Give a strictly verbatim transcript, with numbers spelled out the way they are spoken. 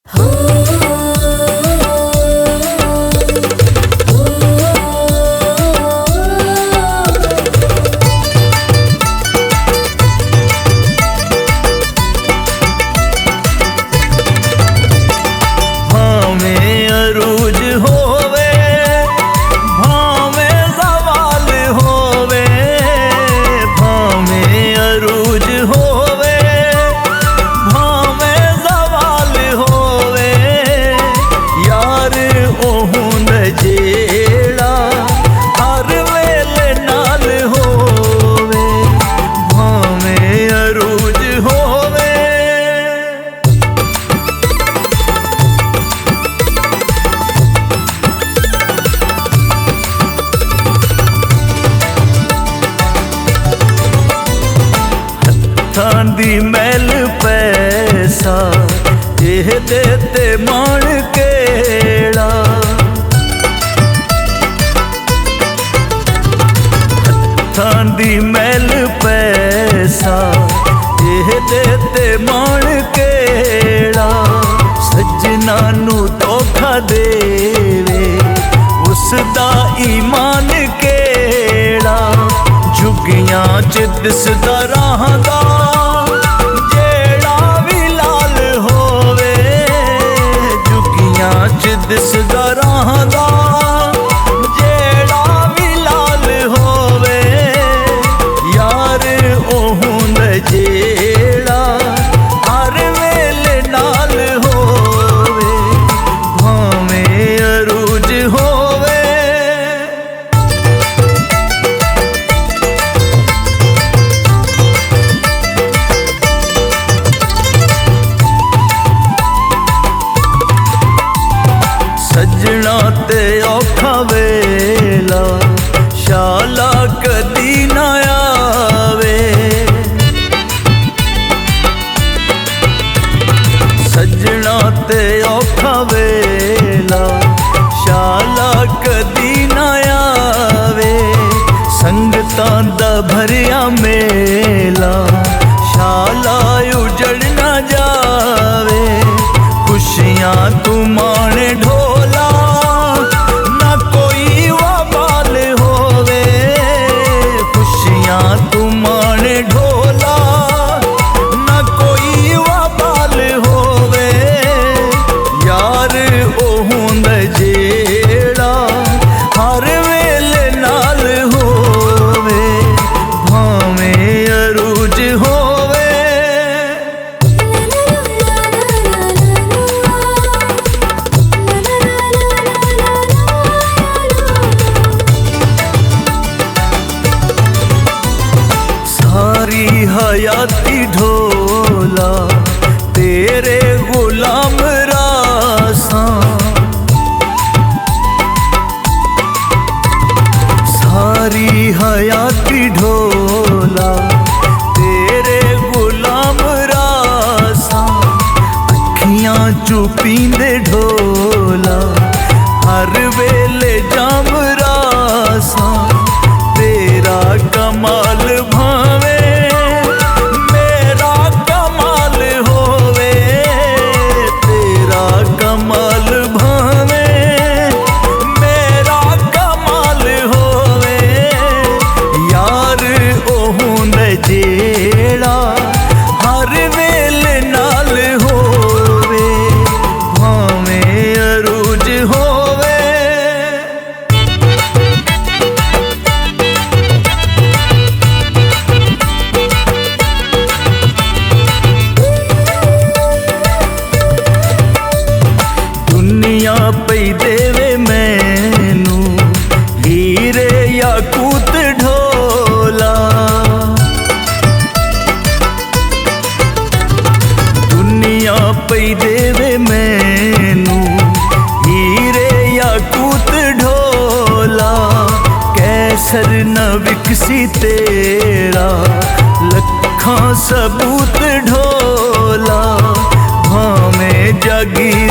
दी मैल पैसा एह देते मान केड़ा, हत्थां दी मैल पैसा एह देते मान केड़ा, सजना नू धोखा देवे उसदा ईमान केड़ा, झुगियां च दिसदा रहांदा दिसदा रहांदा जेड़ा भी लाल होवे, यार ओहुंद जेड़ा हर वेले नाल होवे, भावें अरूज होवे। सजना ते औखा वेला शाला कदी ना आवे, सजना ते औखा वेला शाला कदी ना आवे, संगतां दा भरिया मेला शाला उजड़ ना जावे, खुशियां तू माणे ढोला ना कोई वबाल होवे, खुशियां तू माणे ढोला ना कोई वबाल होवे, यार ओहुंद जेड़ा हर वेले नाल होवे, भावें अरूज होवे। सारी हयाती ढोला तेरे गुलाम रासां, सारी हयाती ढोला तेरे गुलाम रासां, अखियां चू पींदे ढोला हर वेले जाम रासां, तेरा कमाल भावे मेरा कमाल होवे, तेरा कमाल भावे मेरा कमाल होवे, यार ओहुंद जेड़ा हर वेले नाल होवे, भावें अरूज होवे। दुनिया पई देवे मैनू हीरे याकूत ढोला, दुनिया पई देवे मैनू हीरे याकूत ढोला, कैसर न विकसी तेरा लखां सबूत ढोला, भावें जागी